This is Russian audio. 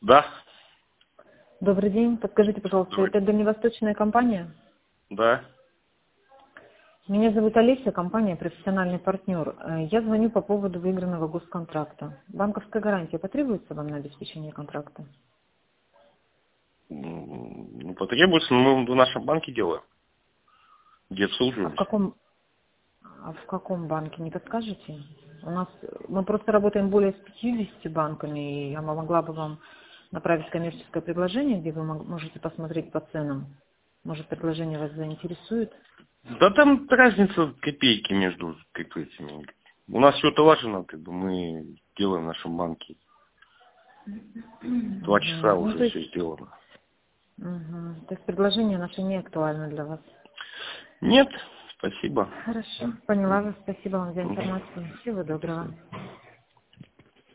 Да, Добрый день. Подскажите, пожалуйста, добрый. это дальневосточная компания? Да. Меня зовут Олеся, компания «Профессиональный партнер». Я звоню по поводу выигранного госконтракта. Банковская гарантия потребуется вам на обеспечение контракта? Потребуется, но мы в нашем банке делаем, где А в обслуживались. каком банке, не подскажете? Мы просто работаем более с 50 банками, и я могла бы вам направить коммерческое предложение, где вы можете посмотреть по ценам. Может, предложение вас заинтересует? Да там разница копейки между этими. У нас все отлажено, мы делаем в нашем банке. 2 часа Ну, уже то все есть, сделано. то есть предложение наше не актуально для вас. Нет, спасибо. Хорошо, поняла вас. Спасибо вам за информацию. Всего доброго.